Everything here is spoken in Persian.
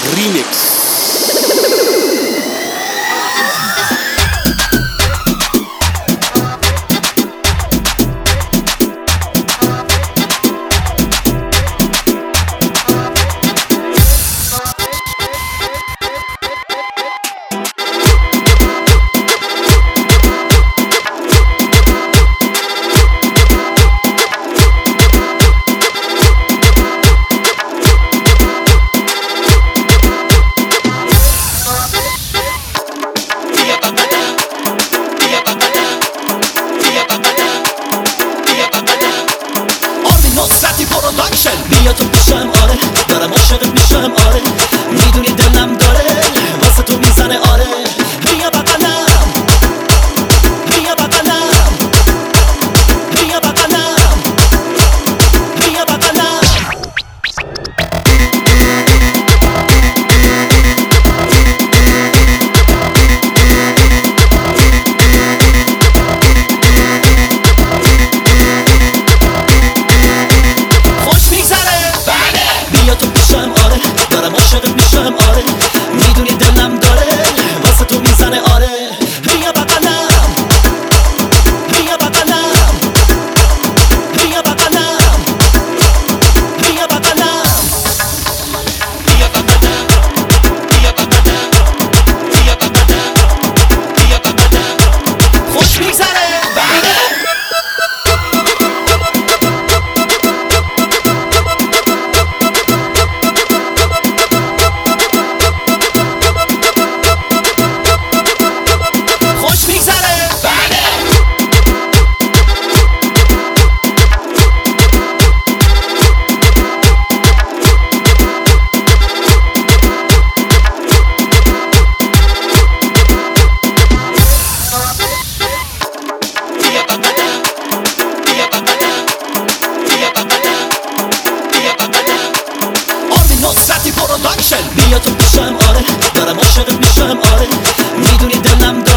ریمیکس. بیا تو پیشم آره، دارم عاشقت میشم آره، میدونی دلم داره واسه تو میزنه آره. بیا بغلم، بیا بغلم، بیا بغلم، بیا بغلم. بیا تو پیشم آره، دارم عاشقت میشم آره، میدونی دلم داره واسه تو میزنه آره. بیا بغلم، بیا بغلم، بیا بغلم، بیا بغلم، بیا بغلم، بیا بغلم، بیا بغلم، بیا بغلم. خوش میگذره بله. بیا تو پیشم آره، دارم عاشقت میشم آره، میدونی دلم